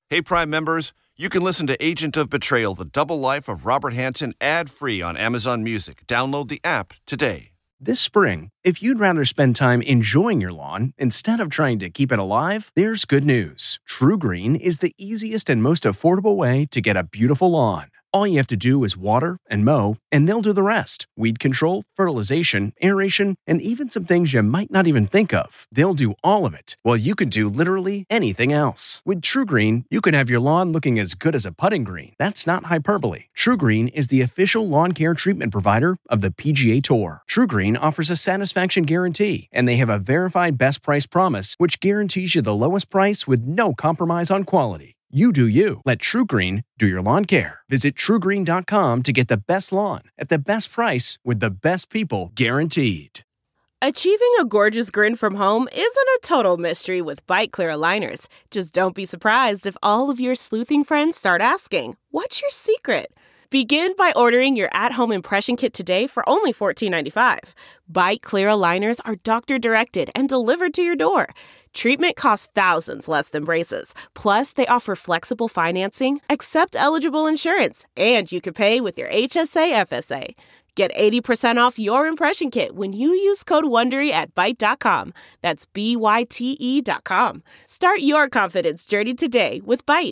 Hey, Prime members, you can listen to Agent of Betrayal, The Double Life of Robert Hansen ad-free on Amazon Music. Download the app today. This spring, if you'd rather spend time enjoying your lawn instead of trying to keep it alive, there's good news. TruGreen is the easiest and most affordable way to get a beautiful lawn. All you have to do is water and mow, and they'll do the rest. Weed control, fertilization, aeration, and even some things you might not even think of. They'll do all of it, while you can do literally anything else. With TruGreen, you can have your lawn looking as good as a putting green. That's not hyperbole. TruGreen is the official lawn care treatment provider of the PGA Tour. TruGreen offers a satisfaction guarantee, and they have a verified best price promise, which guarantees you the lowest price with no compromise on quality. You do you. Let TruGreen do your lawn care. Visit TruGreen.com to get the best lawn at the best price with the best people guaranteed. Achieving a gorgeous grin from home isn't a total mystery with Byte Clear aligners. Just don't be surprised if all of your sleuthing friends start asking, "What's your secret?" Begin by ordering your at-home impression kit today for only $14.95. Byte Clear aligners are doctor-directed and delivered to your door. Treatment costs thousands less than braces. Plus, they offer flexible financing, accept eligible insurance, and you can pay with your HSA FSA. Get 80% off your impression kit when you use code WONDERY at Byte.com. That's BYTE.com. Start your confidence journey today with Byte.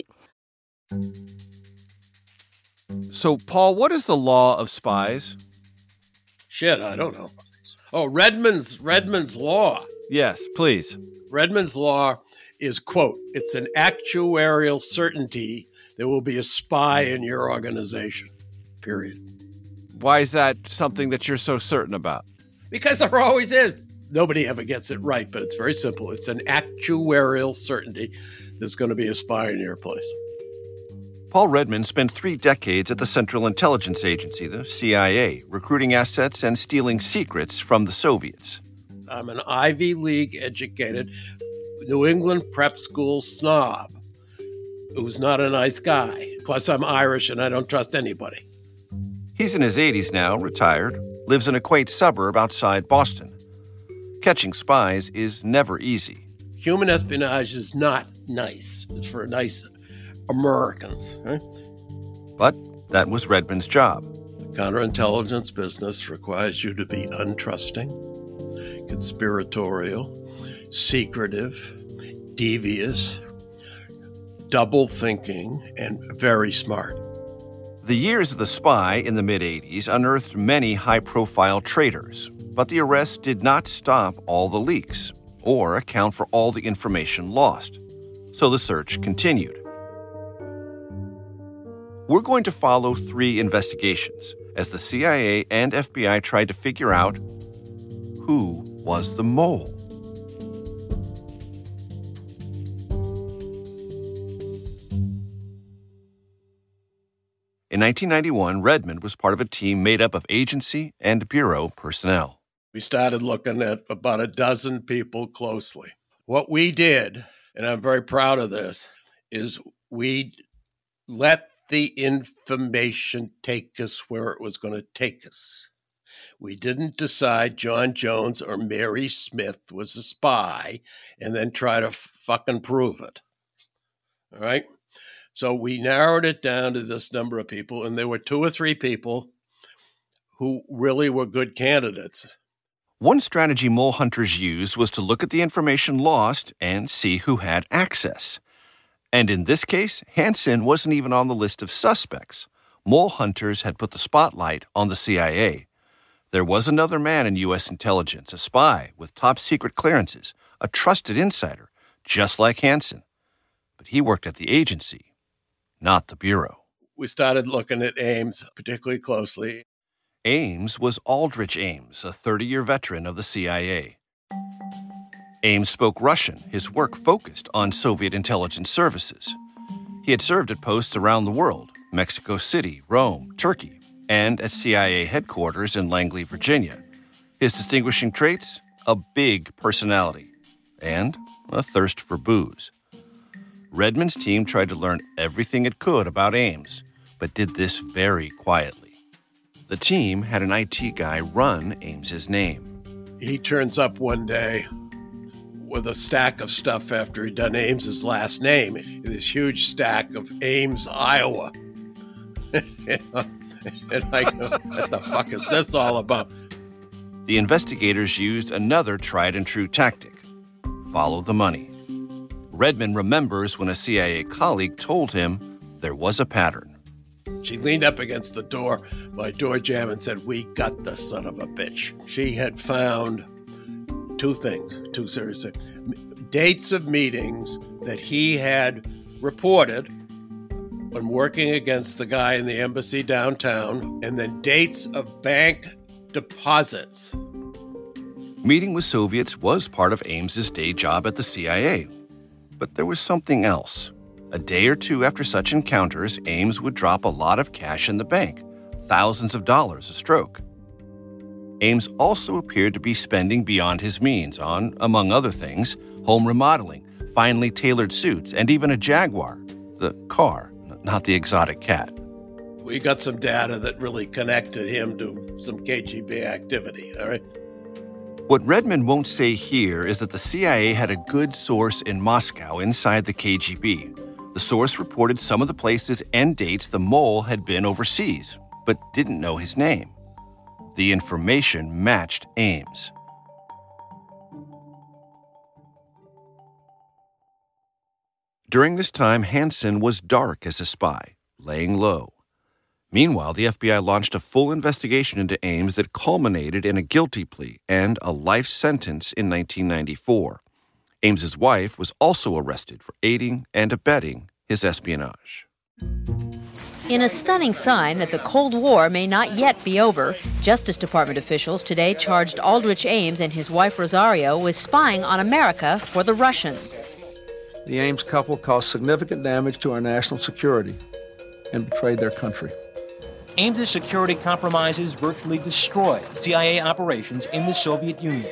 So, Paul, what is the law of spies? Shit, I don't know. Oh, Redmond's law. Yes, please. Redmond's law is, quote, it's an actuarial certainty there will be a spy in your organization, period. Why is that something that you're so certain about? Because there always is. Nobody ever gets it right, but it's very simple. It's an actuarial certainty there's going to be a spy in your place. Paul Redmond spent 3 decades at the Central Intelligence Agency, the CIA, recruiting assets and stealing secrets from the Soviets. I'm an Ivy League educated New England prep school snob who's not a nice guy. Plus, I'm Irish and I don't trust anybody. He's in his 80s now, retired, lives in a quaint suburb outside Boston. Catching spies is never easy. Human espionage is not nice. It's for nice Americans, right? But that was Redmond's job. The counterintelligence business requires you to be untrusting, conspiratorial, secretive, devious, double-thinking, and very smart. The years of the spy in the mid-'80s unearthed many high-profile traitors, but the arrest did not stop all the leaks or account for all the information lost. So the search continued. We're going to follow 3 investigations as the CIA and FBI tried to figure out who was the mole. In 1991, Redmond was part of a team made up of agency and bureau personnel. We started looking at about a dozen people closely. What we did, and I'm very proud of this, is we let the information take us where it was going to take us. We didn't decide John Jones or Mary Smith was a spy and then try to fucking prove it. All right? So we narrowed it down to this number of people, and there were 2 or 3 people who really were good candidates. One strategy mole hunters used was to look at the information lost and see who had access. And in this case, Hansen wasn't even on the list of suspects. Mole hunters had put the spotlight on the CIA. There was another man in U.S. intelligence, a spy with top-secret clearances, a trusted insider, just like Hansen. But he worked at the agency, not the bureau. We started looking at Ames particularly closely. Ames was Aldrich Ames, a 30-year veteran of the CIA. Ames spoke Russian. His work focused on Soviet intelligence services. He had served at posts around the world, Mexico City, Rome, Turkey, and at CIA headquarters in Langley, Virginia. His distinguishing traits? A big personality and a thirst for booze. Redmond's team tried to learn everything it could about Ames, but did this very quietly. The team had an IT guy run Ames's name. He turns up one day with a stack of stuff after he'd done Ames's last name, in this huge stack of Ames, Iowa. And I go, what the fuck is this all about? The investigators used another tried-and-true tactic: follow the money. Redmond remembers when a CIA colleague told him there was a pattern. She leaned up against the door, my door jamb, and said, "We got the son of a bitch." She had found two serious things. Dates of meetings that he had reported when working against the guy in the embassy downtown, and then dates of bank deposits. Meeting with Soviets was part of Ames's day job at the CIA. But there was something else. A day or two after such encounters, Ames would drop a lot of cash in the bank, thousands of dollars a stroke. Ames also appeared to be spending beyond his means on, among other things, home remodeling, finely tailored suits, and even a Jaguar, the car, not the exotic cat. We got some data that really connected him to some KGB activity, all right? What Redmond won't say here is that the CIA had a good source in Moscow inside the KGB. The source reported some of the places and dates the mole had been overseas, but didn't know his name. The information matched Ames. During this time, Hansen was dark as a spy, laying low. Meanwhile, the FBI launched a full investigation into Ames that culminated in a guilty plea and a life sentence in 1994. Ames's wife was also arrested for aiding and abetting his espionage. In a stunning sign that the Cold War may not yet be over, Justice Department officials today charged Aldrich Ames and his wife Rosario with spying on America for the Russians. The Ames couple caused significant damage to our national security and betrayed their country. Ames's security compromises virtually destroyed CIA operations in the Soviet Union.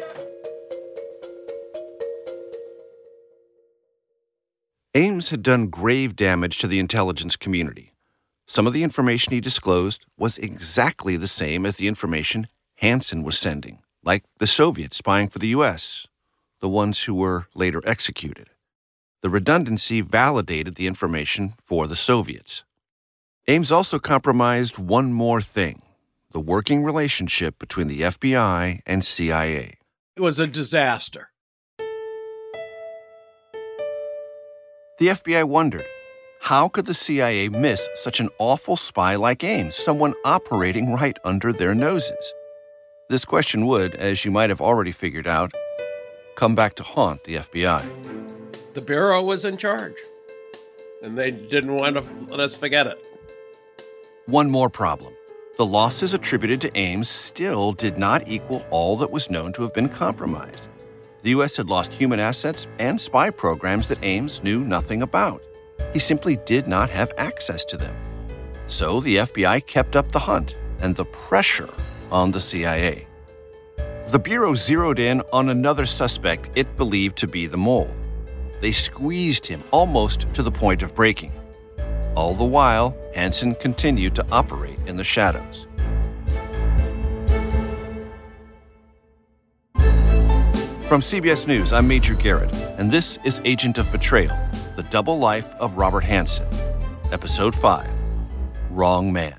Ames had done grave damage to the intelligence community. Some of the information he disclosed was exactly the same as the information Hansen was sending, like the Soviets spying for the U.S., the ones who were later executed. The redundancy validated the information for the Soviets. Ames also compromised one more thing: the working relationship between the FBI and CIA. It was a disaster. The FBI wondered, how could the CIA miss such an awful spy like Ames, someone operating right under their noses? This question would, as you might have already figured out, come back to haunt the FBI. The Bureau was in charge, and they didn't want to let us forget it. One more problem. The losses attributed to Ames still did not equal all that was known to have been compromised. The U.S. had lost human assets and spy programs that Ames knew nothing about. He simply did not have access to them. So the FBI kept up the hunt and the pressure on the CIA. The Bureau zeroed in on another suspect it believed to be the mole. They squeezed him almost to the point of breaking. All the while, Hansen continued to operate in the shadows. From CBS News, I'm Major Garrett, and this is Agent of Betrayal, The Double Life of Robert Hansen, Episode 5, Wrong Man.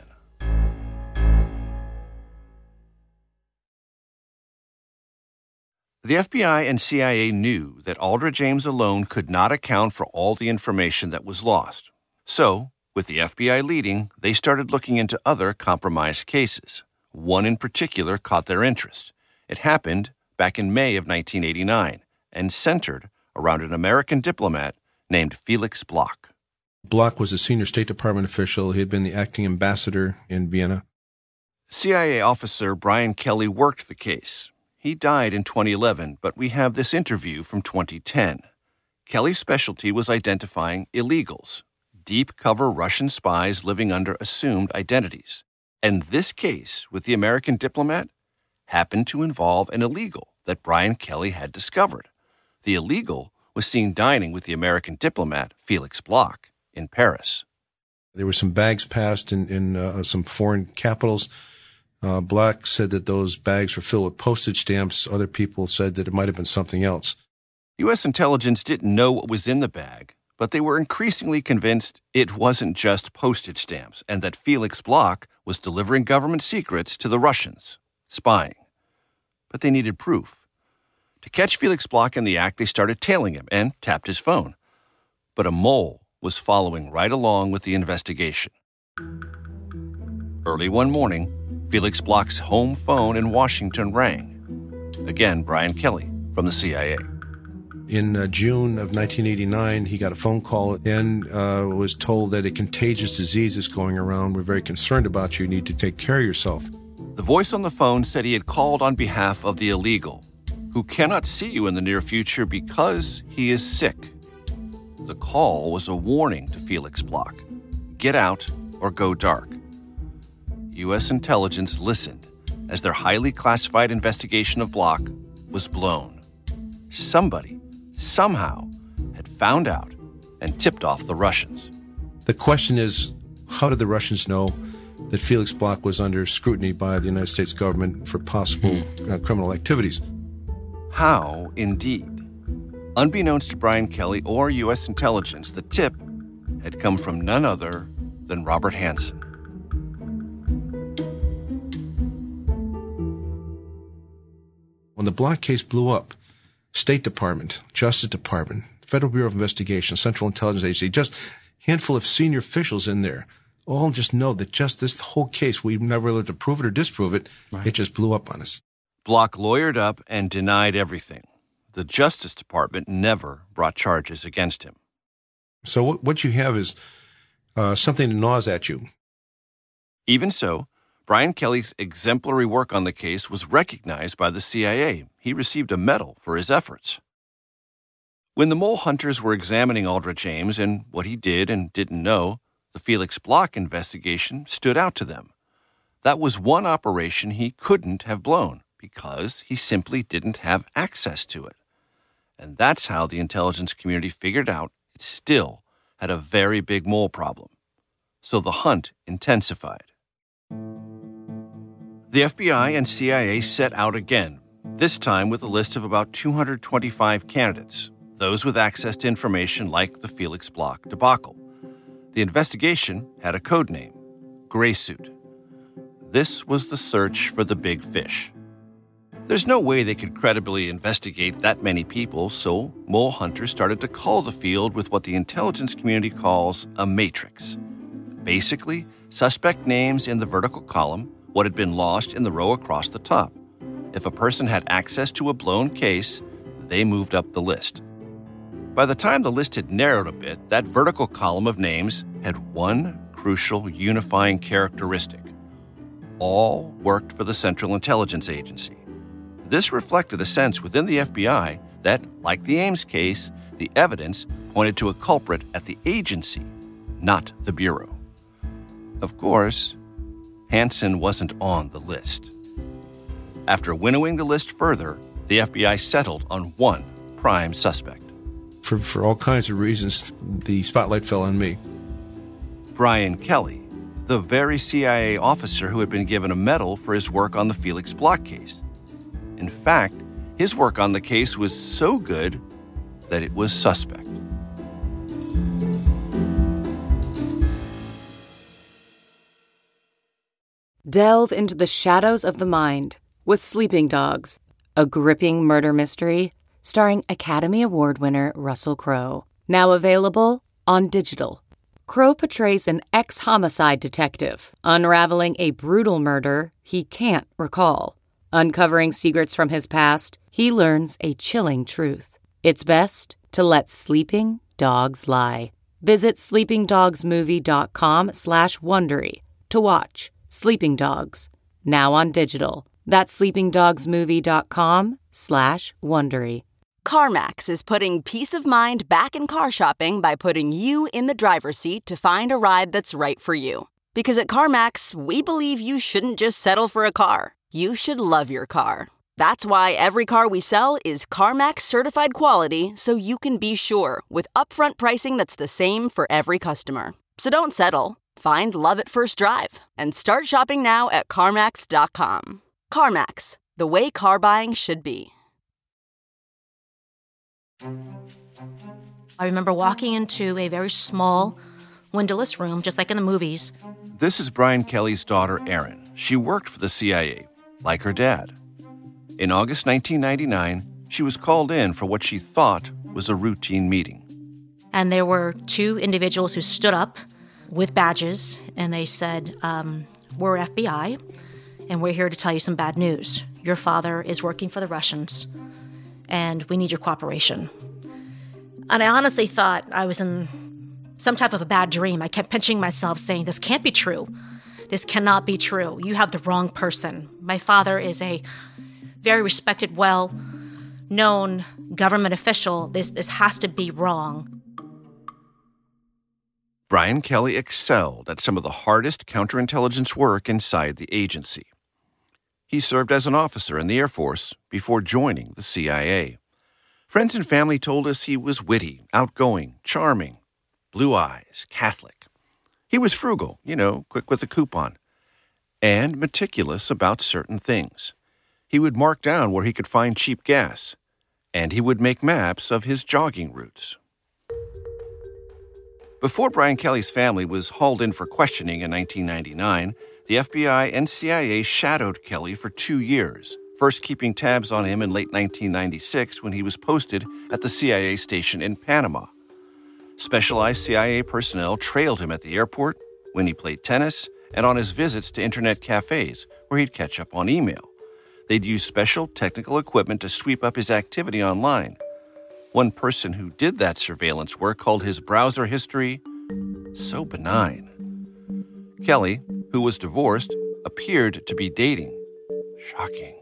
The FBI and CIA knew that Aldrich Ames alone could not account for all the information that was lost. So, with the FBI leading, they started looking into other compromised cases. One in particular caught their interest. It happened back in May of 1989 and centered around an American diplomat named Felix Bloch. Bloch was a senior State Department official. He had been the acting ambassador in Vienna. CIA officer Brian Kelly worked the case. He died in 2011, but we have this interview from 2010. Kelly's specialty was identifying illegals, deep-cover Russian spies living under assumed identities. And this case with the American diplomat happened to involve an illegal that Brian Kelly had discovered. The illegal was seen dining with the American diplomat, Felix Bloch, in Paris. There were some bags passed in some foreign capitals. Bloch said that those bags were filled with postage stamps. Other people said that it might have been something else. U.S. intelligence didn't know what was in the bag, but they were increasingly convinced it wasn't just postage stamps and that Felix Bloch was delivering government secrets to the Russians, spying. But they needed proof. To catch Felix Bloch in the act, they started tailing him and tapped his phone. But a mole was following right along with the investigation. Early one morning, Felix Bloch's home phone in Washington rang. Again, Brian Kelly from the CIA. In June of 1989, he got a phone call and was told that a contagious disease is going around. We're very concerned about you. You need to take care of yourself. The voice on the phone said he had called on behalf of the illegal, who cannot see you in the near future because he is sick. The call was a warning to Felix Bloch. Get out or go dark. U.S. intelligence listened as their highly classified investigation of Bloch was blown. Somebody, somehow, had found out and tipped off the Russians. The question is, how did the Russians know that Felix Bloch was under scrutiny by the United States government for possible criminal activities? How, indeed. Unbeknownst to Brian Kelly or U.S. intelligence, the tip had come from none other than Robert Hanssen. When the Bloch case blew up, State Department, Justice Department, Federal Bureau of Investigation, Central Intelligence Agency, just a handful of senior officials in there, all just know that just this whole case, we've never able to prove it or disprove it, It just blew up on us. Bloch lawyered up and denied everything. The Justice Department never brought charges against him. So what you have is something that gnaws at you. Even so, Brian Kelly's exemplary work on the case was recognized by the CIA. He received a medal for his efforts. When the mole hunters were examining Aldrich Ames and what he did and didn't know, the Felix Bloch investigation stood out to them. That was one operation he couldn't have blown because he simply didn't have access to it. And that's how the intelligence community figured out it still had a very big mole problem. So the hunt intensified. The FBI and CIA set out again, this time with a list of about 225 candidates, those with access to information like the Felix Bloch debacle. The investigation had a code name, Graysuit. This was the search for the big fish. There's no way they could credibly investigate that many people, so mole hunters started to call the field with what the intelligence community calls a matrix. Basically, suspect names in the vertical column, what had been lost in the row across the top. If a person had access to a blown case, they moved up the list. By the time the list had narrowed a bit, that vertical column of names had one crucial unifying characteristic. All worked for the Central Intelligence Agency. This reflected a sense within the FBI that, like the Ames case, the evidence pointed to a culprit at the agency, not the Bureau. Of course, Hanssen wasn't on the list. After winnowing the list further, the FBI settled on one prime suspect. For all kinds of reasons, the spotlight fell on me. Brian Kelly, the very CIA officer who had been given a medal for his work on the Felix Bloch case. In fact, his work on the case was so good that it was suspect. Delve into the shadows of the mind with Sleeping Dogs, a gripping murder mystery starring Academy Award winner Russell Crowe. Now available on digital. Crowe portrays an ex-homicide detective unraveling a brutal murder he can't recall. Uncovering secrets from his past, he learns a chilling truth. It's best to let sleeping dogs lie. Visit sleepingdogsmovie.com/Wondery to watch Sleeping Dogs, now on digital. That's sleepingdogsmovie.com/Wondery. CarMax is putting peace of mind back in car shopping by putting you in the driver's seat to find a ride that's right for you. Because at CarMax, we believe you shouldn't just settle for a car. You should love your car. That's why every car we sell is CarMax certified quality, so you can be sure with upfront pricing that's the same for every customer. So don't settle. Find love at first drive and start shopping now at CarMax.com. CarMax, the way car buying should be. I remember walking into a very small, windowless room, just like in the movies. This is Brian Kelly's daughter, Erin. She worked for the CIA, like her dad. In August 1999, she was called in for what she thought was a routine meeting. And there were two individuals who stood up with badges, and they said, we're FBI, and we're here to tell you some bad news. Your father is working for the Russians, and we need your cooperation. And I honestly thought I was in some type of a bad dream. I kept pinching myself saying, this can't be true. This cannot be true. You have the wrong person. My father is a very respected, well-known government official. This has to be wrong. Brian Kelly excelled at some of the hardest counterintelligence work inside the agency. He served as an officer in the Air Force before joining the CIA. Friends and family told us he was witty, outgoing, charming, blue eyes, Catholic. He was frugal, quick with a coupon, and meticulous about certain things. He would mark down where he could find cheap gas, and he would make maps of his jogging routes. Before Brian Kelly's family was hauled in for questioning in 1999, the FBI and CIA shadowed Kelly for 2 years, first keeping tabs on him in late 1996 when he was posted at the CIA station in Panama. Specialized CIA personnel trailed him at the airport, when he played tennis, and on his visits to internet cafes where he'd catch up on email. They'd use special technical equipment to sweep up his activity online. One person who did that surveillance work called his browser history so benign. Kelly, who was divorced, appeared to be dating. Shocking.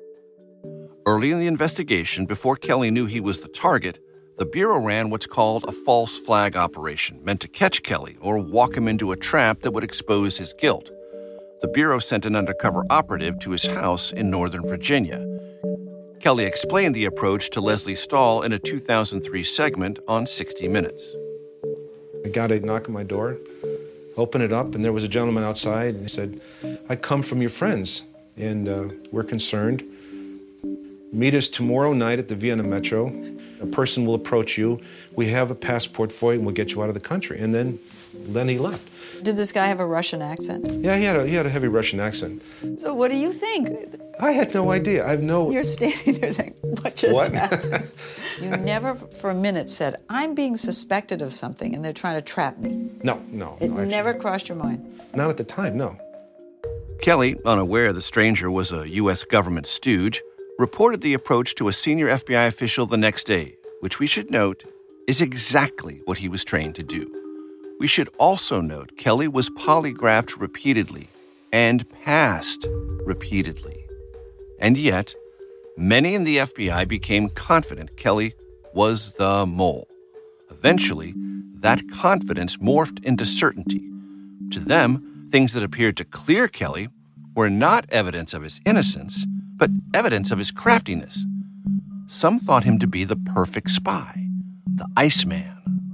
Early in the investigation, before Kelly knew he was the target, the Bureau ran what's called a false flag operation, meant to catch Kelly or walk him into a trap that would expose his guilt. The Bureau sent an undercover operative to his house in Northern Virginia. Kelly explained the approach to Leslie Stahl in a 2003 segment on 60 Minutes. I got a knock on my door, opened it up, and there was a gentleman outside, and he said, I come from your friends, and we're concerned. Meet us tomorrow night at the Vienna Metro. A person will approach you. We have a passport for you, and we'll get you out of the country. And then he left. Did this guy have a Russian accent? Yeah, he had a heavy Russian accent. So what do you think? I had no idea. You're standing there saying, what just happened? You never for a minute said, I'm being suspected of something and they're trying to trap me. No. It never crossed your mind? Not at the time, no. Kelly, unaware the stranger was a U.S. government stooge, reported the approach to a senior FBI official the next day, which we should note is exactly what he was trained to do. We should also note Kelly was polygraphed repeatedly and passed repeatedly. And yet, many in the FBI became confident Kelly was the mole. Eventually, that confidence morphed into certainty. To them, things that appeared to clear Kelly were not evidence of his innocence, but evidence of his craftiness. Some thought him to be the perfect spy, the Iceman.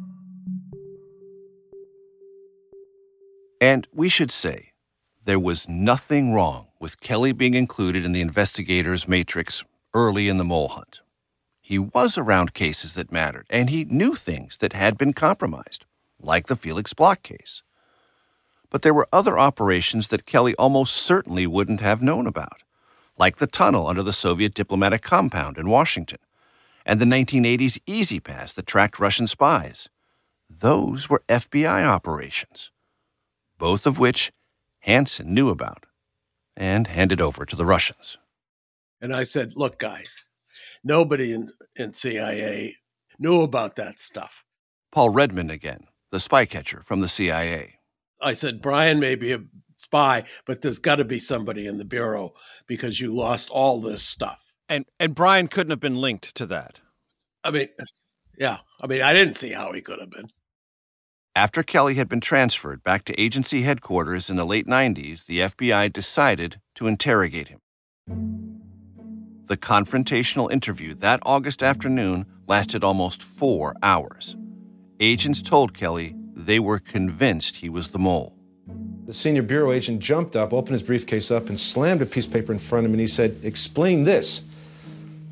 And we should say, there was nothing wrong with Kelly being included in the investigators' matrix early in the mole hunt. He was around cases that mattered, and he knew things that had been compromised, like the Felix Bloch case. But there were other operations that Kelly almost certainly wouldn't have known about, like the tunnel under the Soviet diplomatic compound in Washington, and the 1980s Easy Pass that tracked Russian spies. Those were FBI operations, both of which Hansen knew about and handed over to the Russians. And I said, look, guys, nobody in CIA knew about that stuff. Paul Redman again, the spy catcher from the CIA. I said, Brian may be a spy, but there's got to be somebody in the Bureau because you lost all this stuff. And Brian couldn't have been linked to that. I didn't see how he could have been. After Kelly had been transferred back to agency headquarters in the late 90s, the FBI decided to interrogate him. The confrontational interview that August afternoon lasted almost 4 hours. Agents told Kelly they were convinced he was the mole. The senior bureau agent jumped up, opened his briefcase up, and slammed a piece of paper in front of him, and he said, explain this.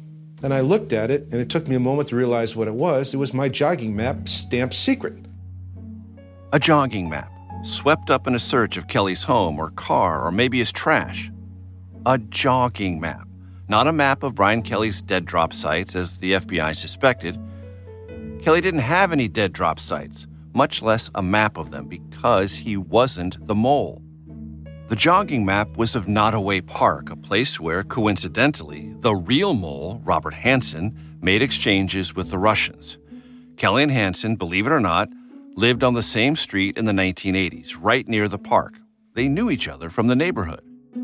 And I looked at it, and it took me a moment to realize what it was. It was my jogging map stamped secret. A jogging map, swept up in a search of Kelly's home or car or maybe his trash. A jogging map, not a map of Brian Kelly's dead drop sites as the FBI suspected. Kelly didn't have any dead drop sites, much less a map of them, because he wasn't the mole. The jogging map was of Nottoway Park, a place where, coincidentally, the real mole, Robert Hansen, made exchanges with the Russians. Kelly and Hansen, believe it or not, lived on the same street in the 1980s, right near the park. They knew each other from the neighborhood.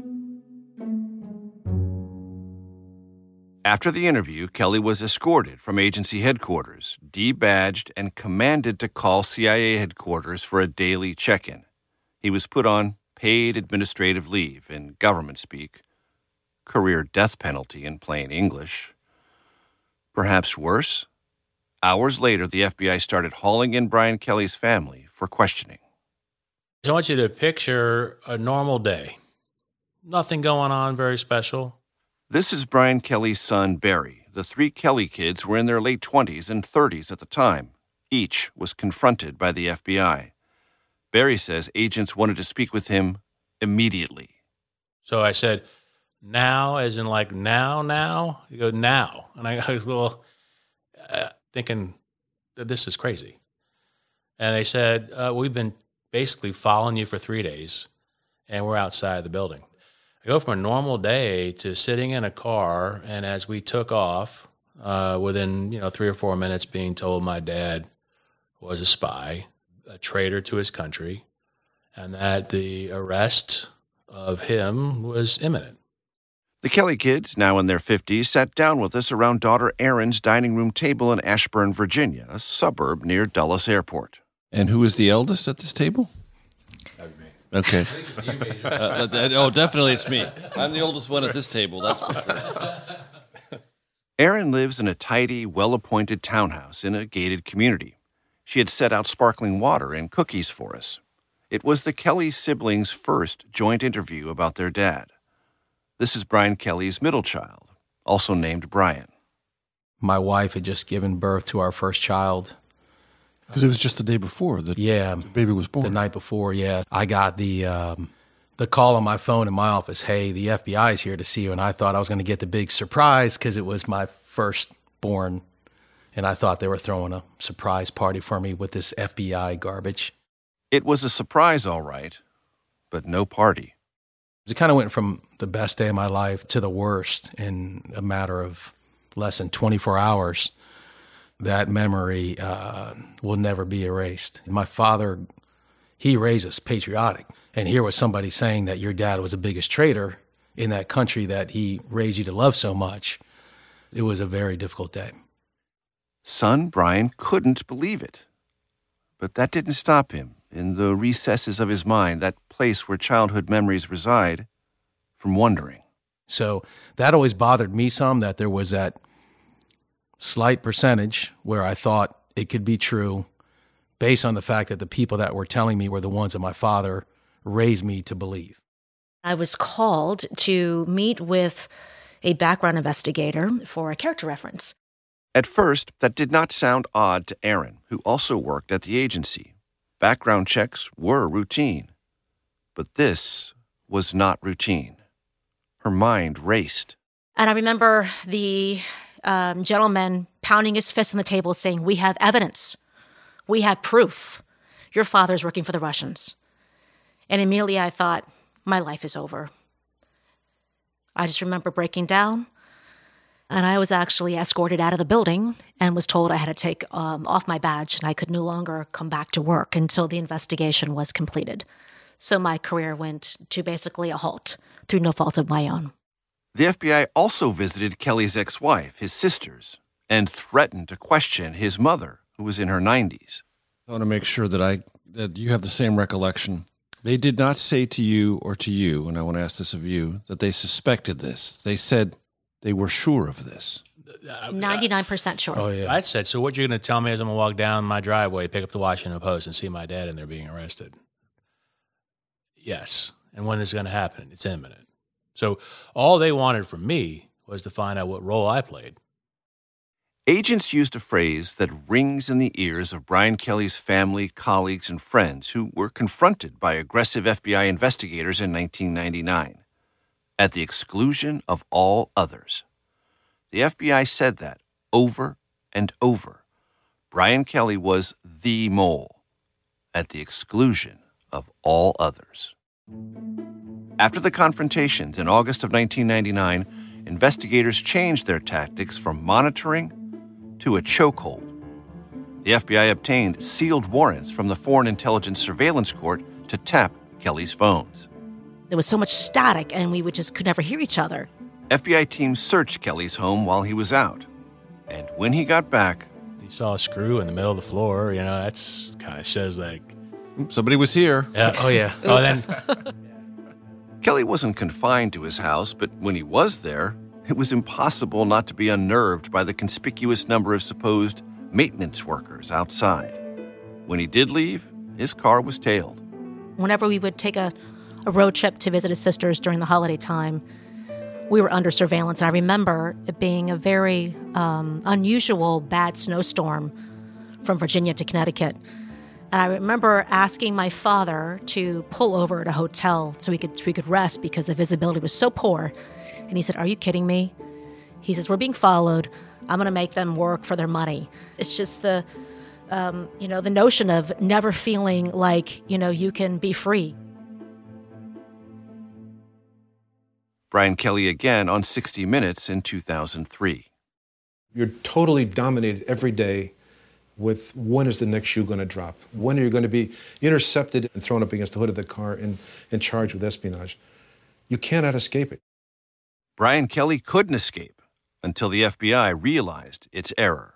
After the interview, Kelly was escorted from agency headquarters, debadged, and commanded to call CIA headquarters for a daily check-in. He was put on paid administrative leave in government speak, career death penalty in plain English. Perhaps worse, hours later, the FBI started hauling in Brian Kelly's family for questioning. I want you to picture a normal day. Nothing going on very special. This is Brian Kelly's son, Barry. The three Kelly kids were in their late 20s and 30s at the time. Each was confronted by the FBI. Barry says agents wanted to speak with him immediately. So I said, now, as in like now? You go, now. And I was, well, thinking that this is crazy. And they said, we've been basically following you for 3 days, and we're outside the building. I go from a normal day to sitting in a car, and as we took off, within 3 or 4 minutes being told my dad was a spy, a traitor to his country, and that the arrest of him was imminent. The Kelly kids, now in their 50s, sat down with us around daughter Erin's dining room table in Ashburn, Virginia, a suburb near Dulles Airport. And who is the eldest at this table? Okay. Definitely it's me. I'm the oldest one at this table, that's for sure. Erin lives in a tidy, well-appointed townhouse in a gated community. She had set out sparkling water and cookies for us. It was the Kelly siblings' first joint interview about their dad. This is Brian Kelly's middle child, also named Brian. My wife had just given birth to our first child. Because it was just the day before the baby was born. The night before, yeah. I got the call on my phone in my office, hey, the FBI is here to see you. And I thought I was going to get the big surprise because it was my firstborn. And I thought they were throwing a surprise party for me with this FBI garbage. It was a surprise, all right, but no party. It kind of went from the best day of my life to the worst in a matter of less than 24 hours. That memory will never be erased. My father, he raised us patriotic. And here was somebody saying that your dad was the biggest traitor in that country that he raised you to love so much. It was a very difficult day. Son Brian couldn't believe it. But that didn't stop him, in the recesses of his mind, that place where childhood memories reside, from wondering. So that always bothered me some, that there was that slight percentage where I thought it could be true based on the fact that the people that were telling me were the ones that my father raised me to believe. I was called to meet with a background investigator for a character reference. At first, that did not sound odd to Erin, who also worked at the agency. Background checks were routine. But this was not routine. Her mind raced. And I remember the gentleman pounding his fist on the table saying, we have evidence. We have proof. Your father's working for the Russians. And immediately I thought, my life is over. I just remember breaking down. And I was actually escorted out of the building and was told I had to take off my badge and I could no longer come back to work until the investigation was completed. So my career went to basically a halt through no fault of my own. The FBI also visited Kelly's ex-wife, his sisters, and threatened to question his mother, who was in her 90s. I want to make sure that you have the same recollection. They did not say to you or to you, and I want to ask this of you, that they suspected this. They said they were sure of this. 99% sure. Oh, yeah. I said, so what you're going to tell me is I'm going to walk down my driveway, pick up the Washington Post, and see my dad and they're being arrested? Yes. And when is it going to happen? It's imminent. So all they wanted from me was to find out what role I played. Agents used a phrase that rings in the ears of Brian Kelly's family, colleagues, and friends who were confronted by aggressive FBI investigators in 1999. At the exclusion of all others. The FBI said that over and over. Brian Kelly was the mole, at the exclusion of all others. After the confrontations in August of 1999, investigators changed their tactics from monitoring to a chokehold. The FBI obtained sealed warrants from the Foreign Intelligence Surveillance Court to tap Kelly's phones. There was so much static, and we could never hear each other. FBI teams searched Kelly's home while he was out. And when he got back, he saw a screw in the middle of the floor. You know, that's kind of shows like somebody was here. Yeah. Oh, yeah. Oh, then Kelly wasn't confined to his house, but when he was there, it was impossible not to be unnerved by the conspicuous number of supposed maintenance workers outside. When he did leave, his car was tailed. Whenever we would take a road trip to visit his sisters during the holiday time, we were under surveillance. And I remember it being a very unusual bad snowstorm from Virginia to Connecticut. And I remember asking my father to pull over at a hotel so we could rest because the visibility was so poor. And he said, "Are you kidding me?" He says, "We're being followed. I'm going to make them work for their money." It's just the notion of never feeling like, you can be free. Brian Kelly again on 60 Minutes in 2003. You're totally dominated every day with when is the next shoe going to drop? When are you going to be intercepted and thrown up against the hood of the car and charged with espionage? You cannot escape it. Brian Kelly couldn't escape until the FBI realized its error.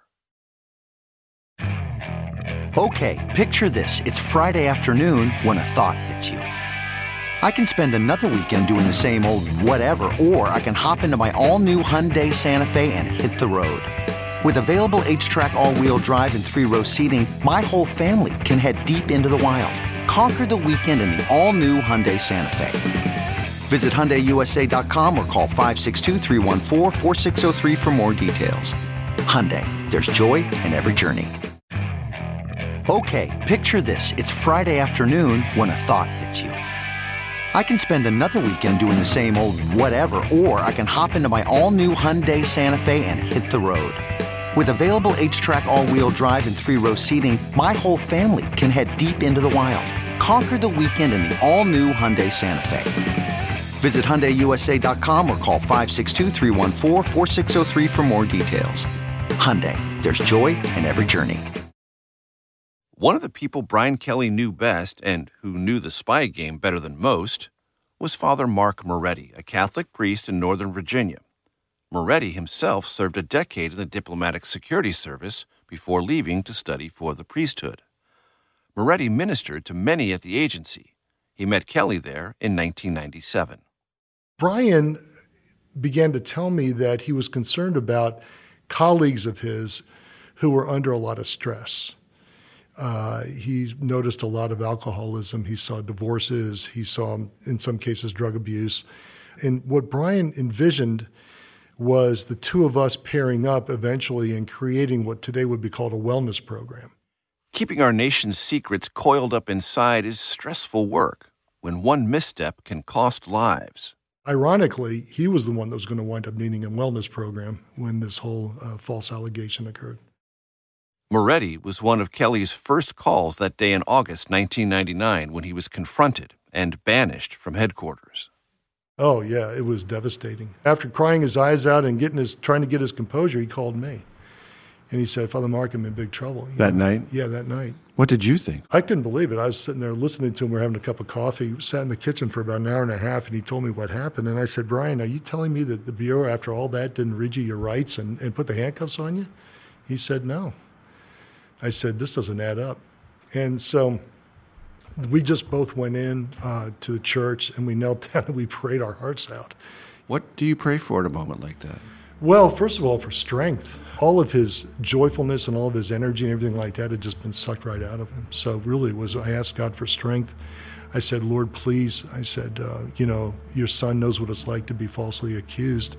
Okay, picture this. It's Friday afternoon when a thought hits you. I can spend another weekend doing the same old whatever, or I can hop into my all-new Hyundai Santa Fe and hit the road. With available H-Track all-wheel drive and 3-row seating, my whole family can head deep into the wild. Conquer the weekend in the all-new Hyundai Santa Fe. Visit HyundaiUSA.com or call 562-314-4603 for more details. Hyundai, there's joy in every journey. Okay, picture this. It's Friday afternoon when a thought hits you. I can spend another weekend doing the same old whatever, or I can hop into my all-new Hyundai Santa Fe and hit the road. With available H-Track all-wheel drive and 3-row seating, my whole family can head deep into the wild. Conquer the weekend in the all-new Hyundai Santa Fe. Visit HyundaiUSA.com or call 562-314-4603 for more details. Hyundai, there's joy in every journey. One of the people Brian Kelly knew best, and who knew the spy game better than most, was Father Mark Moretti, a Catholic priest in Northern Virginia. Moretti himself served a decade in the Diplomatic Security Service before leaving to study for the priesthood. Moretti ministered to many at the agency. He met Kelly there in 1997. Brian began to tell me that he was concerned about colleagues of his who were under a lot of stress. He noticed a lot of alcoholism. He saw divorces. He saw, in some cases, drug abuse. And what Brian envisioned was the two of us pairing up eventually and creating what today would be called a wellness program. Keeping our nation's secrets coiled up inside is stressful work when one misstep can cost lives. Ironically, he was the one that was going to wind up needing a wellness program when this whole false allegation occurred. Moretti was one of Kelly's first calls that day in August 1999 when he was confronted and banished from headquarters. Oh, yeah, it was devastating. After crying his eyes out and trying to get his composure, he called me. And he said, "Father Mark, I'm in big trouble." That night? Yeah, that night. What did you think? I couldn't believe it. I was sitting there listening to him. We were having a cup of coffee. We sat in the kitchen for about an hour and a half, and he told me what happened. And I said, "Brian, are you telling me that the Bureau, after all that, didn't read you your rights and put the handcuffs on you?" He said, "No." I said, "This doesn't add up." And so we just both went in to the church, and we knelt down and we prayed our hearts out. What do you pray for at a moment like that? Well, first of all, for strength. All of his joyfulness and all of his energy and everything like that had just been sucked right out of him. So really I asked God for strength. I said, "Lord, please," I said, "your son knows what it's like to be falsely accused.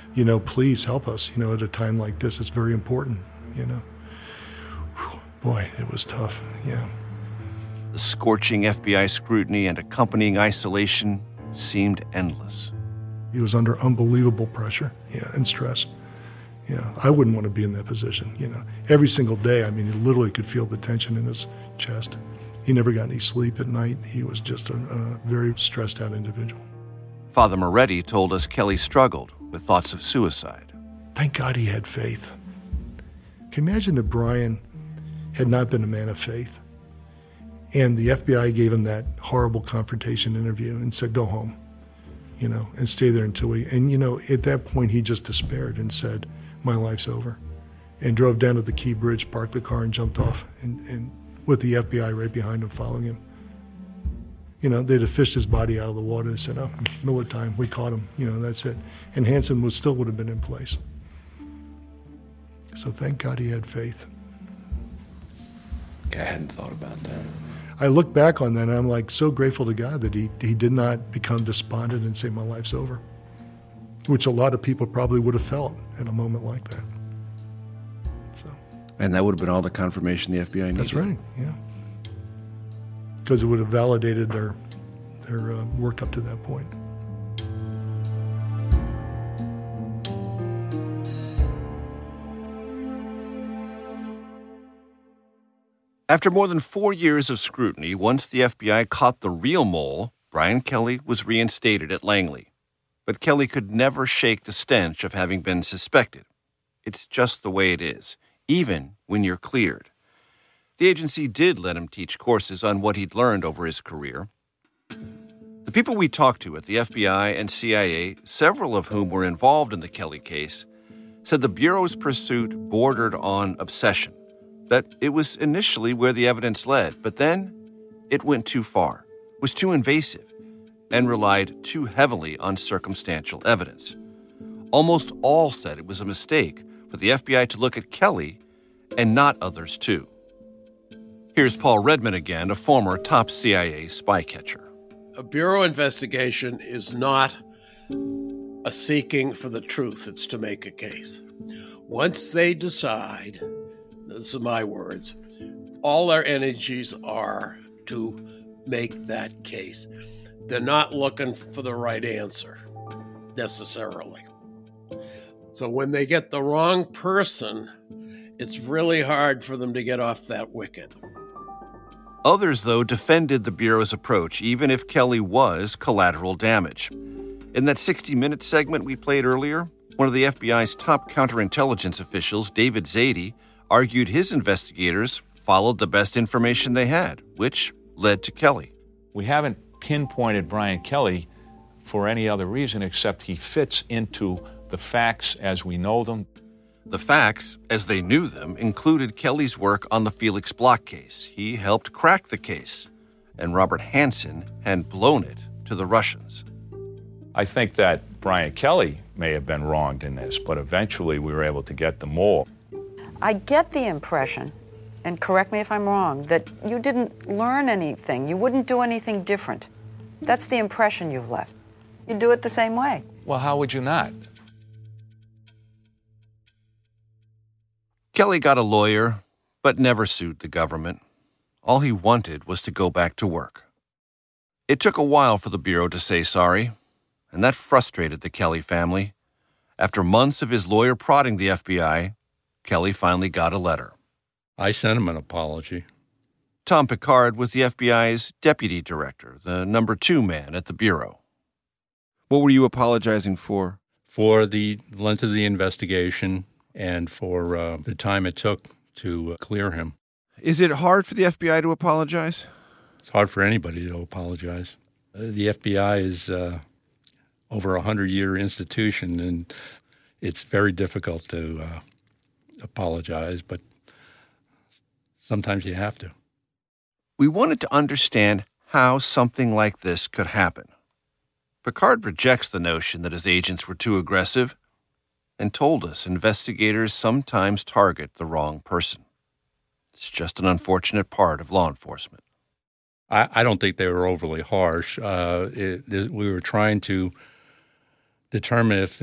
please help us, at a time like this. It's very important, Whew, boy, it was tough, yeah. The scorching FBI scrutiny and accompanying isolation seemed endless. He was under unbelievable pressure, and stress. I wouldn't want to be in that position, Every single day, he literally could feel the tension in his chest. He never got any sleep at night. He was just a very stressed out individual. Father Moretti told us Kelly struggled with thoughts of suicide. Thank God he had faith. Can you imagine if Brian had not been a man of faith and the FBI gave him that horrible confrontation interview and said, go home, and stay there until at that point he just despaired and said, my life's over, and drove down to the Key Bridge, parked the car and jumped off, and with the FBI right behind him following him. They'd have fished his body out of the water and said, oh, Miller time, we caught him, that's it. And Hansen still would have been in place. So thank God he had faith. I hadn't thought about that. I look back on that and I'm so grateful to God that he did not become despondent and say my life's over, which a lot of people probably would have felt at a moment like that. And that would have been all the confirmation the FBI needed. That's right, yeah. Because it would have validated their work up to that point. After more than 4 years of scrutiny, once the FBI caught the real mole, Brian Kelly was reinstated at Langley. But Kelly could never shake the stench of having been suspected. It's just the way it is, even when you're cleared. The agency did let him teach courses on what he'd learned over his career. The people we talked to at the FBI and CIA, several of whom were involved in the Kelly case, said the Bureau's pursuit bordered on obsession, that it was initially where the evidence led, but then it went too far, was too invasive, and relied too heavily on circumstantial evidence. Almost all said it was a mistake for the FBI to look at Kelly and not others too. Here's Paul Redman again, a former top CIA spy catcher. A Bureau investigation is not a seeking for the truth. It's to make a case. Once they decide, this is my words, all their energies are to make that case. They're not looking for the right answer, necessarily. So when they get the wrong person, it's really hard for them to get off that wicket. Others, though, defended the Bureau's approach, even if Kelly was collateral damage. In that 60-minute segment we played earlier, one of the FBI's top counterintelligence officials, David Zadie, argued his investigators followed the best information they had, which led to Kelly. We haven't pinpointed Brian Kelly for any other reason except he fits into the facts as we know them. The facts, as they knew them, included Kelly's work on the Felix Bloch case. He helped crack the case, and Robert Hansen had blown it to the Russians. I think that Brian Kelly may have been wronged in this, but eventually we were able to get the mole. I get the impression, and correct me if I'm wrong, that you didn't learn anything. You wouldn't do anything different. That's the impression you've left. You do it the same way. Well, how would you not? Kelly got a lawyer, but never sued the government. All he wanted was to go back to work. It took a while for the Bureau to say sorry, and that frustrated the Kelly family. After months of his lawyer prodding the FBI, Kelly finally got a letter. I sent him an apology. Tom Pickard was the FBI's deputy director, the number 2 man at the Bureau. What were you apologizing for? For the length of the investigation and for the time it took to clear him. Is it hard for the FBI to apologize? It's hard for anybody to apologize. The FBI is over a 100-year institution, and it's very difficult to apologize, but sometimes you have to. We wanted to understand how something like this could happen. Pickard rejects the notion that his agents were too aggressive and told us investigators sometimes target the wrong person. It's just an unfortunate part of law enforcement. I don't think they were overly harsh. We were trying to determine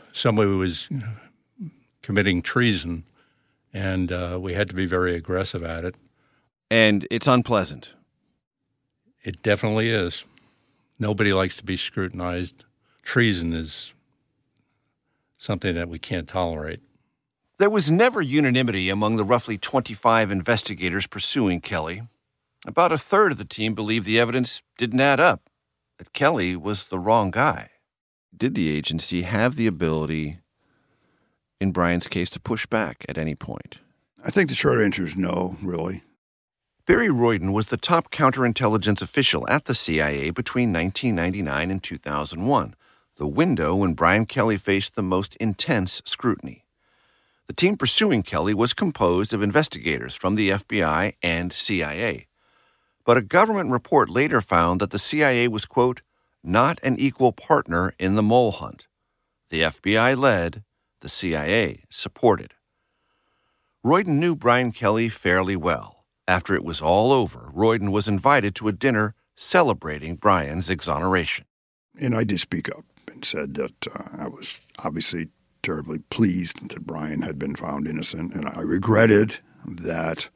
somebody was committing treason, and we had to be very aggressive at it. And it's unpleasant. It definitely is. Nobody likes to be scrutinized. Treason is something that we can't tolerate. There was never unanimity among the roughly 25 investigators pursuing Kelly. About a third of the team believed the evidence didn't add up, that Kelly was the wrong guy. Did the agency have the ability, in Brian's case, to push back at any point? I think the short answer is no, really. Barry Royden was the top counterintelligence official at the CIA between 1999 and 2001, the window when Brian Kelly faced the most intense scrutiny. The team pursuing Kelly was composed of investigators from the FBI and CIA. But a government report later found that the CIA was, quote, not an equal partner in the mole hunt. The FBI led, the CIA supported. Royden knew Brian Kelly fairly well. After it was all over, Royden was invited to a dinner celebrating Brian's exoneration. And I did speak up and said that I was obviously terribly pleased that Brian had been found innocent, and I regretted that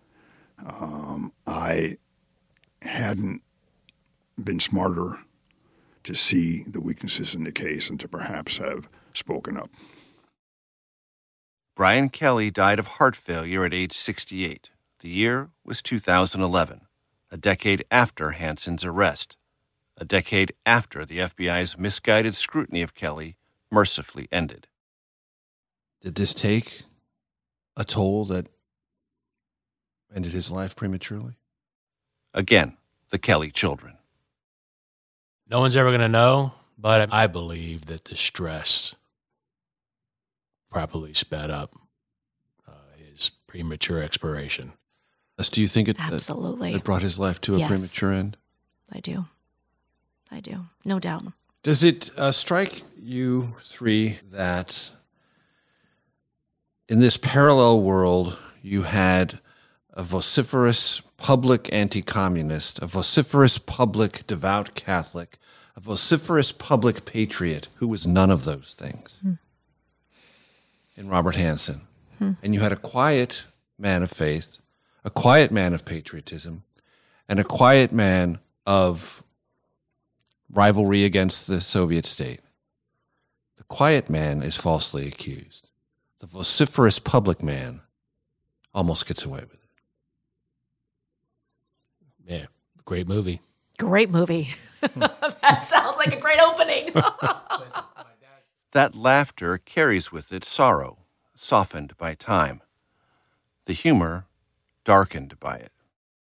I hadn't been smarter to see the weaknesses in the case and to perhaps have spoken up. Brian Kelly died of heart failure at age 68. The year was 2011, a decade after Hanson's arrest, a decade after the FBI's misguided scrutiny of Kelly mercifully ended. Did this take a toll that ended his life prematurely? Again, the Kelly children. No one's ever going to know, but I believe that the stress probably sped up his premature expiration. Do you think it Absolutely. It brought his life to a premature end? I do. No doubt. Does it strike you three that in this parallel world you had a vociferous public anti-communist, a vociferous public devout Catholic, a vociferous public patriot who was none of those things in Robert Hansen? And you had a quiet man of faith, a quiet man of patriotism, and a quiet man of rivalry against the Soviet state. The quiet man is falsely accused. The vociferous public man almost gets away with it. Yeah, great movie. Great movie. That sounds like a great opening. That laughter carries with it sorrow, softened by time. The humor darkened by it.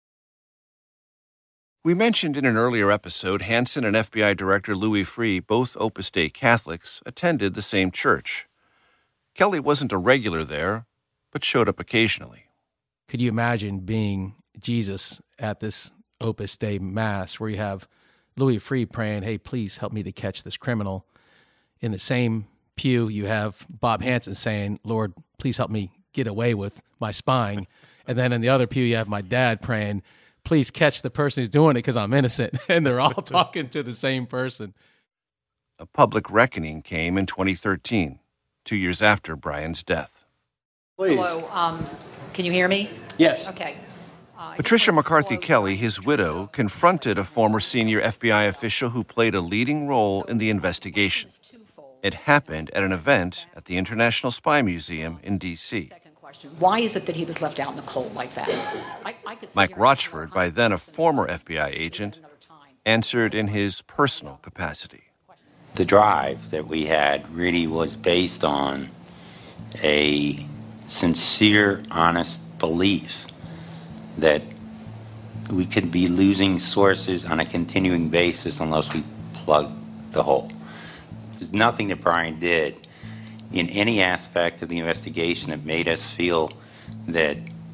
We mentioned in an earlier episode, Hansen and FBI Director Louis Freeh, both Opus Dei Catholics, attended the same church. Kelly wasn't a regular there, but showed up occasionally. Could you imagine being Jesus at this Opus Dei Mass where you have Louis Freeh praying, hey, please help me to catch this criminal? In the same pew, you have Bob Hansen saying, Lord, please help me get away with my spying. And then in the other pew, you have my dad praying, please catch the person who's doing it because I'm innocent. And they're all talking to the same person. A public reckoning came in 2013, 2 years after Brian's death. Please. Hello, can you hear me? Yes. Okay. Patricia McCarthy Kelly, his widow, confronted a former senior FBI official who played a leading role in the investigation. It happened at an event at the International Spy Museum in D.C. Why is it that he was left out in the cold like that? Mike Rochford, by then a former FBI agent, answered in his personal capacity. The drive that we had really was based on a sincere, honest belief that we could be losing sources on a continuing basis unless we plug the hole. There's nothing that Brian did in any aspect of the investigation that made us feel that,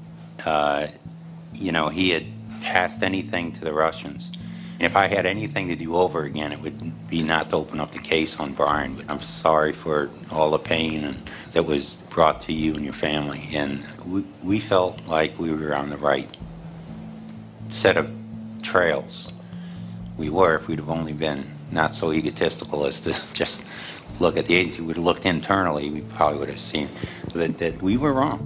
he had passed anything to the Russians. And if I had anything to do over again, it would be not to open up the case on Brian. But I'm sorry for all the pain that was brought to you and your family. And we felt like we were on the right set of trails we were. If we'd have only been not so egotistical as to just look at the agency, we would have looked internally, we probably would have seen that we were wrong.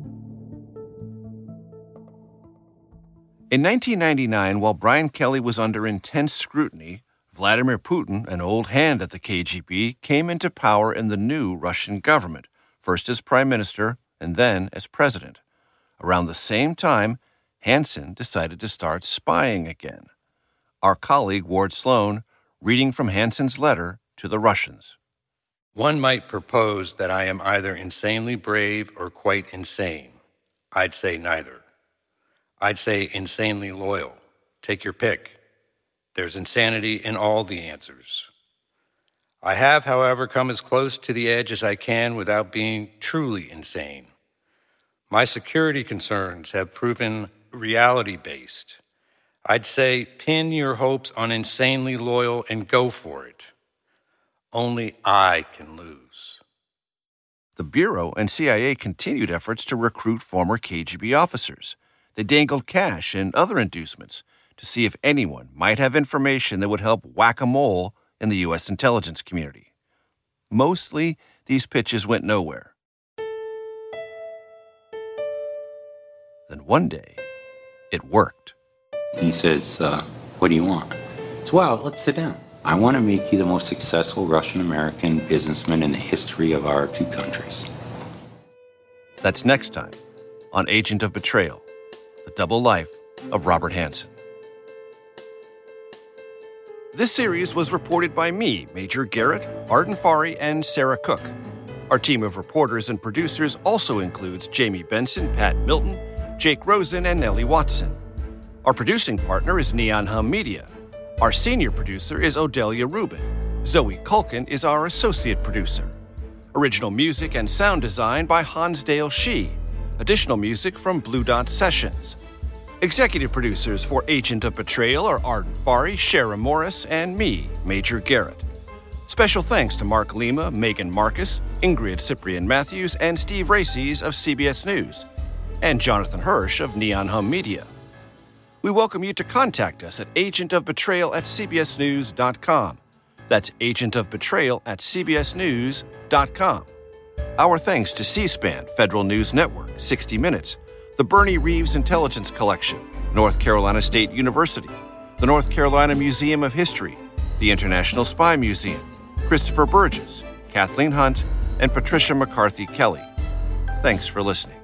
In 1999, while Brian Kelly was under intense scrutiny, Vladimir Putin, an old hand at the KGB, came into power in the new Russian government, first as prime minister and then as president. Around the same time, Hansen decided to start spying again. Our colleague Ward Sloan reading from Hansen's letter to the Russians. One might propose that I am either insanely brave or quite insane. I'd say neither. I'd say insanely loyal. Take your pick. There's insanity in all the answers. I have, however, come as close to the edge as I can without being truly insane. My security concerns have proven reality-based. I'd say pin your hopes on insanely loyal and go for it. Only I can lose. The Bureau and CIA continued efforts to recruit former KGB officers. They dangled cash and other inducements to see if anyone might have information that would help whack-a-mole in the U.S. intelligence community. Mostly, these pitches went nowhere. Then one day, it worked. He says, what do you want? So, well, let's sit down. I want to make you the most successful Russian-American businessman in the history of our two countries. That's next time on Agent of Betrayal, The Double Life of Robert Hansen. This series was reported by me, Major Garrett, Arden Farhi, and Sarah Cook. Our team of reporters and producers also includes Jamie Benson, Pat Milton, Jake Rosen, and Nellie Watson. Our producing partner is Neon Hum Media. Our senior producer is Odelia Rubin. Zoe Culkin is our associate producer. Original music and sound design by Hansdale Shee. Additional music from Blue Dot Sessions. Executive producers for Agent of Betrayal are Arden Farhi, Shara Morris, and me, Major Garrett. Special thanks to Mark Lima, Megan Marcus, Ingrid Cyprian-Matthews, and Steve Races of CBS News, and Jonathan Hirsch of Neon Hum Media. We welcome you to contact us at agentofbetrayal@cbsnews.com. That's agentofbetrayal@cbsnews.com. Our thanks to C-SPAN, Federal News Network, 60 Minutes, the Bernie Reeves Intelligence Collection, North Carolina State University, the North Carolina Museum of History, the International Spy Museum, Christopher Burgess, Kathleen Hunt, and Patricia McCarthy Kelly. Thanks for listening.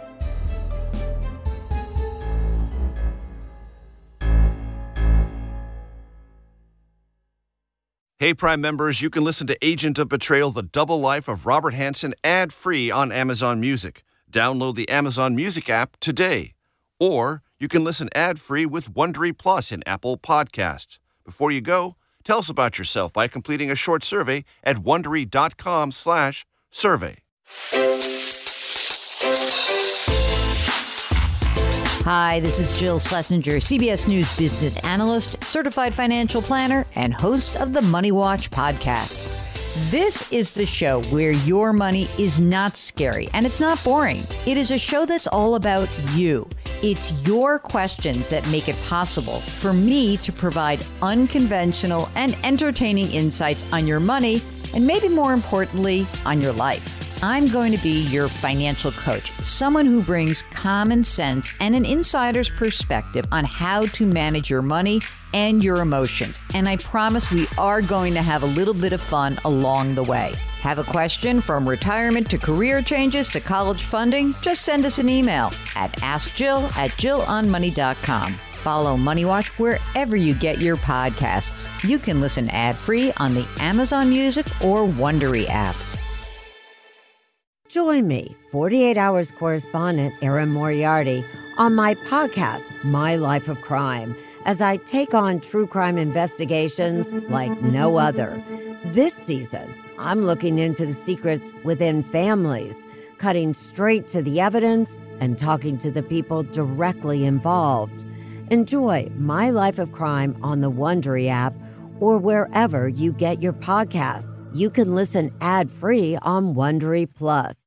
Hey, Prime members, you can listen to Agent of Betrayal, The Double Life of Robert Hansen ad-free on Amazon Music. Download the Amazon Music app today. Or you can listen ad-free with Wondery Plus in Apple Podcasts. Before you go, tell us about yourself by completing a short survey at Wondery.com/survey. Hi, this is Jill Schlesinger, CBS News business analyst, certified financial planner, and host of the Money Watch podcast. This is the show where your money is not scary and it's not boring. It is a show that's all about you. It's your questions that make it possible for me to provide unconventional and entertaining insights on your money and maybe more importantly, on your life. I'm going to be your financial coach, someone who brings common sense and an insider's perspective on how to manage your money and your emotions. And I promise we are going to have a little bit of fun along the way. Have a question from retirement to career changes to college funding? Just send us an email at askjill@jillonmoney.com. Follow Money Watch wherever you get your podcasts. You can listen ad-free on the Amazon Music or Wondery app. Join me, 48 Hours correspondent Erin Moriarty, on my podcast, My Life of Crime, as I take on true crime investigations like no other. This season, I'm looking into the secrets within families, cutting straight to the evidence and talking to the people directly involved. Enjoy My Life of Crime on the Wondery app or wherever you get your podcasts. You can listen ad-free on Wondery Plus.